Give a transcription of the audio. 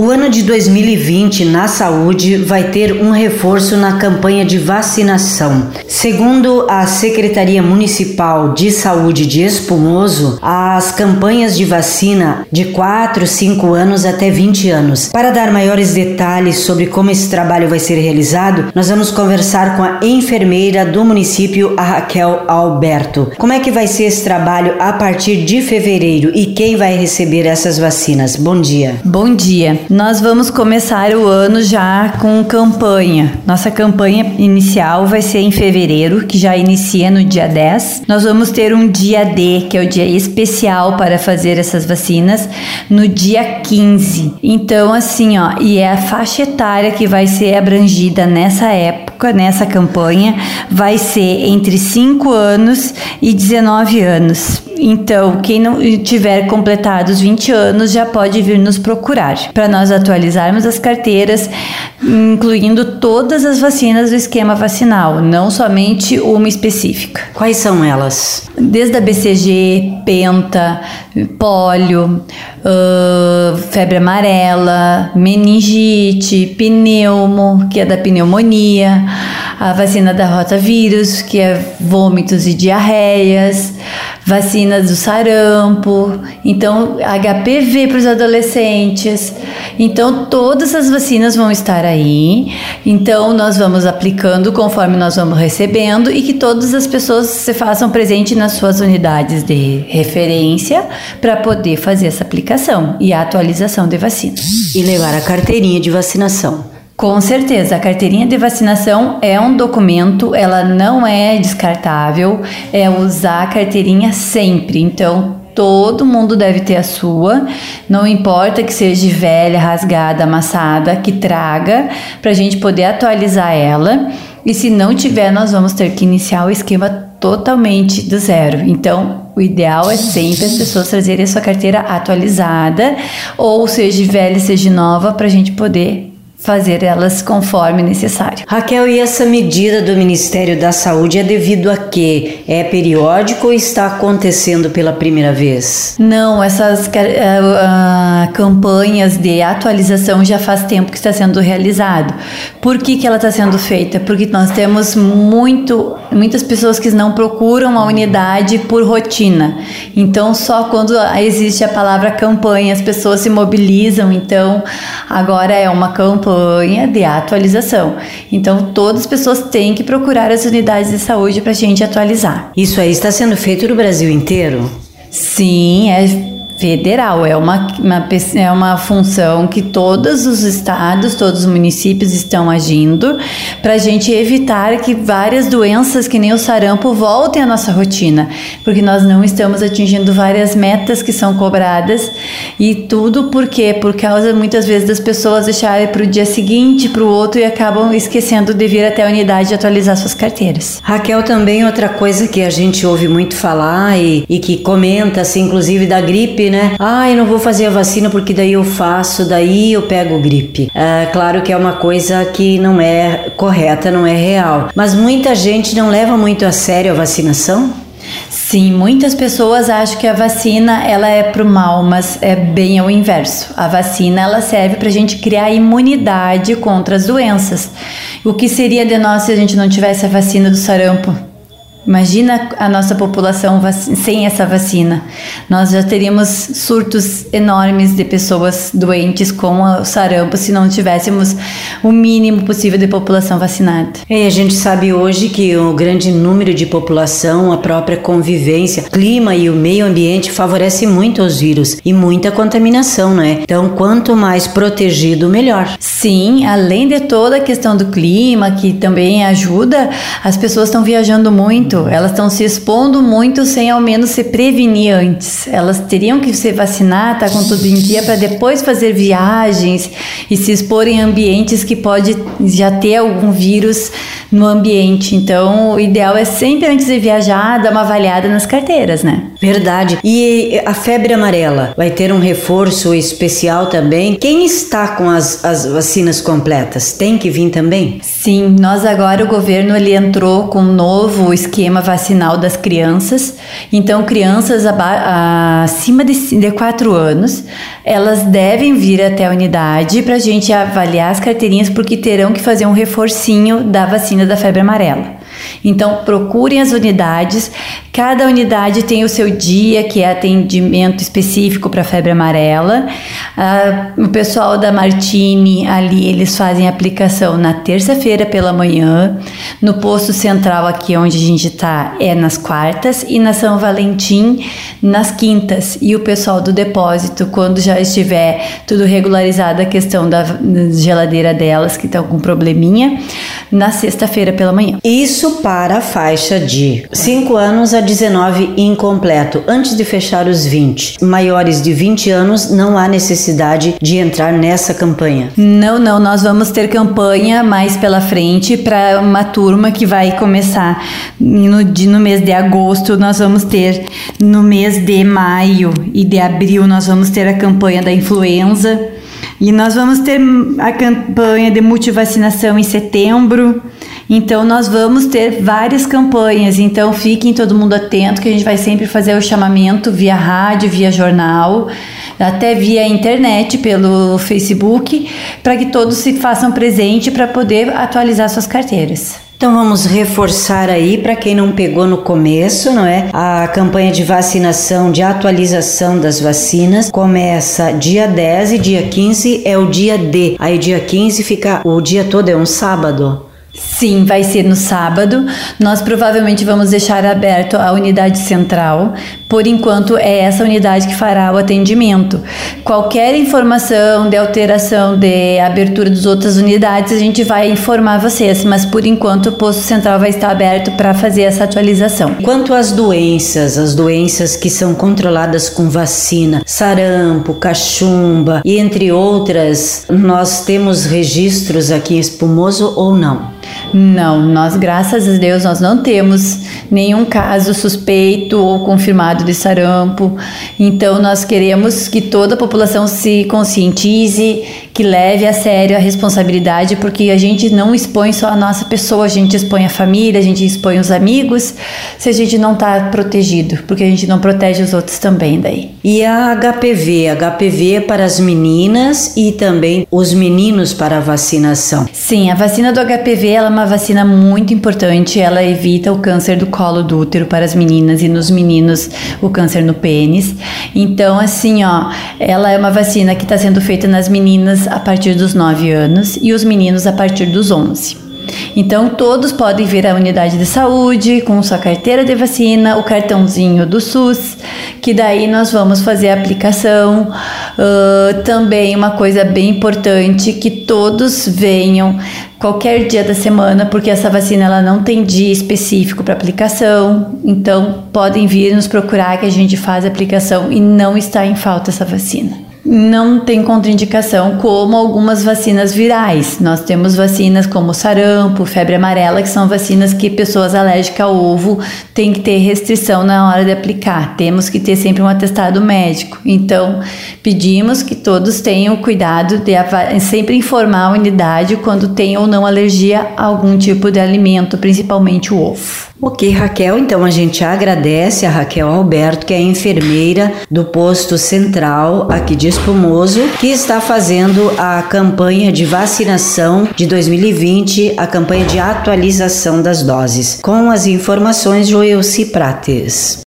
O ano de 2020 na saúde vai ter um reforço na campanha de vacinação. Segundo a Secretaria Municipal de Saúde de Espumoso, as campanhas de vacina de 4, 5 anos até 20 anos. Para dar maiores detalhes sobre como esse trabalho vai ser realizado, nós vamos conversar com a enfermeira do município, a Raquel Alberto. Como é que vai ser esse trabalho a partir de fevereiro e quem vai receber essas vacinas? Bom dia. Bom dia. Nós vamos começar o ano já com campanha. Nossa campanha inicial vai ser em fevereiro, que já inicia no dia 10. Nós vamos ter um dia D, que é o dia especial para fazer essas vacinas, no dia 15. Então, assim, e é a faixa etária que vai ser abrangida nessa época, nessa campanha, vai ser entre 5 anos e 19 anos. Então, quem não tiver completado os 20 anos já pode vir nos procurar para nós atualizarmos as carteiras, incluindo todas as vacinas do esquema vacinal, não somente uma específica. Quais são elas? Desde a BCG, penta, pólio, febre amarela, meningite, pneumo, que é da pneumonia, a vacina da rotavírus, que é vômitos e diarreias, vacina do sarampo, então HPV para os adolescentes. Então todas as vacinas vão estar aí, então nós vamos aplicando conforme nós vamos recebendo e que todas as pessoas se façam presente nas suas unidades de referência para poder fazer essa aplicação e a atualização de vacina. E levar a carteirinha de vacinação. Com certeza, a carteirinha de vacinação é um documento, ela não é descartável, é usar a carteirinha sempre, então todo mundo deve ter a sua, não importa que seja velha, rasgada, amassada, que traga para a gente poder atualizar ela, e se não tiver nós vamos ter que iniciar o esquema totalmente do zero. Então o ideal é sempre as pessoas trazerem a sua carteira atualizada, ou seja velha, seja nova, para a gente poder fazer elas conforme necessário. Raquel, e essa medida do Ministério da Saúde é devido a quê? É periódico ou está acontecendo pela primeira vez? Não, essas campanhas de atualização já faz tempo que está sendo realizado. Por que ela está sendo feita? Porque nós temos muitas pessoas que não procuram a unidade por rotina. Então, só quando existe a palavra campanha, as pessoas se mobilizam. Então, agora é uma campanha de atualização. Então, todas as pessoas têm que procurar as unidades de saúde para a gente atualizar. Isso aí está sendo feito no Brasil inteiro? Sim, é federal, é uma função que todos os estados, todos os municípios estão agindo para a gente evitar que várias doenças que nem o sarampo voltem à nossa rotina, porque nós não estamos atingindo várias metas que são cobradas, e tudo por quê? Por causa muitas vezes das pessoas deixarem para o dia seguinte, para o outro, e acabam esquecendo de vir até a unidade e atualizar suas carteiras. Raquel, também outra coisa que a gente ouve muito falar e que comenta, assim, inclusive da gripe, né? Eu não vou fazer a vacina porque daí eu pego gripe. Claro que é uma coisa que não é correta, não é real. Mas muita gente não leva muito a sério a vacinação? Sim, muitas pessoas acham que a vacina ela é pro mal, mas é bem ao inverso. A vacina ela serve pra gente criar imunidade contra as doenças. O que seria de nós se a gente não tivesse a vacina do sarampo? Imagina a nossa população sem essa vacina. Nós já teríamos surtos enormes de pessoas doentes com o sarampo se não tivéssemos o mínimo possível de população vacinada. A gente sabe hoje que o grande número de população, a própria convivência, o clima e o meio ambiente favorece muito os vírus e muita contaminação, né? Então, quanto mais protegido, melhor. Sim, além de toda a questão do clima, que também ajuda, as pessoas estão viajando muito. Elas estão se expondo muito sem ao menos se prevenir antes. Elas teriam que se vacinar, tá com tudo em dia, para depois fazer viagens e se expor em ambientes que pode já ter algum vírus no ambiente. Então, o ideal é sempre, antes de viajar, dar uma avaliada nas carteiras, né? Verdade. E a febre amarela vai ter um reforço especial também? Quem está com as vacinas completas tem que vir também? Sim, nós agora, o governo, ele entrou com um novo esquema vacinal das crianças. Então, crianças acima de 4 anos, elas devem vir até a unidade para a gente avaliar as carteirinhas, porque terão que fazer um reforcinho da vacina da febre amarela. Então, procurem as unidades. Cada unidade tem o seu dia, que é atendimento específico para febre amarela. O pessoal da Martini, ali, eles fazem aplicação na terça-feira pela manhã. No posto central, aqui onde a gente está, é nas quartas. E na São Valentim, nas quintas. E o pessoal do depósito, quando já estiver tudo regularizado, a questão da geladeira delas, que estão com probleminha, na sexta-feira pela manhã. Isso para a faixa de 5 anos a 19 incompleto, antes de fechar os 20. Maiores de 20 anos, não há necessidade de entrar nessa campanha. Não, nós vamos ter campanha mais pela frente para uma turma que vai começar no mês de agosto. Nós vamos ter no mês de maio e de abril, nós vamos ter a campanha da influenza. E nós vamos ter a campanha de multivacinação em setembro. Então, nós vamos ter várias campanhas. Então, fiquem todo mundo atento, que a gente vai sempre fazer o chamamento via rádio, via jornal, até via internet, pelo Facebook, para que todos se façam presente para poder atualizar suas carteiras. Então vamos reforçar aí para quem não pegou no começo, não é? A campanha de vacinação, de atualização das vacinas começa dia 10 e dia 15 é o dia D. Aí dia 15 fica o dia todo, é um sábado. Sim, vai ser no sábado. Nós provavelmente vamos deixar aberto a unidade central. Por enquanto, é essa unidade que fará o atendimento. Qualquer informação de alteração de abertura das outras unidades, a gente vai informar vocês. Mas, por enquanto, o posto central vai estar aberto para fazer essa atualização. Quanto às doenças que são controladas com vacina, sarampo, cachumba e entre outras, nós temos registros aqui em Espumoso ou não? Não, nós, graças a Deus, nós não temos nenhum caso suspeito ou confirmado de sarampo. Então, nós queremos que toda a população se conscientize, que leve a sério a responsabilidade, porque a gente não expõe só a nossa pessoa, a gente expõe a família, a gente expõe os amigos, se a gente não está protegido, porque a gente não protege os outros também daí. E a HPV? A HPV é para as meninas e também os meninos para a vacinação? Sim, a vacina do HPV ela é uma vacina muito importante, ela evita o câncer do colo do útero para as meninas e nos meninos o câncer no pênis. Então, assim, ela é uma vacina que está sendo feita nas meninas a partir dos 9 anos e os meninos a partir dos 11. Então, todos podem vir à unidade de saúde com sua carteira de vacina, o cartãozinho do SUS, que daí nós vamos fazer a aplicação. Também uma coisa bem importante, que todos venham qualquer dia da semana, porque essa vacina ela não tem dia específico para aplicação. Então, podem vir nos procurar que a gente faz a aplicação e não está em falta essa vacina. Não tem contraindicação como algumas vacinas virais. Nós temos vacinas como sarampo, febre amarela, que são vacinas que pessoas alérgicas ao ovo têm que ter restrição na hora de aplicar. Temos que ter sempre um atestado médico. Então, pedimos que todos tenham cuidado de sempre informar a unidade quando tem ou não alergia a algum tipo de alimento, principalmente o ovo. Ok, Raquel, então a gente agradece a Raquel Alberto, que é enfermeira do posto central aqui de Espumoso, que está fazendo a campanha de vacinação de 2020, a campanha de atualização das doses. Com as informações, Joelci Prates.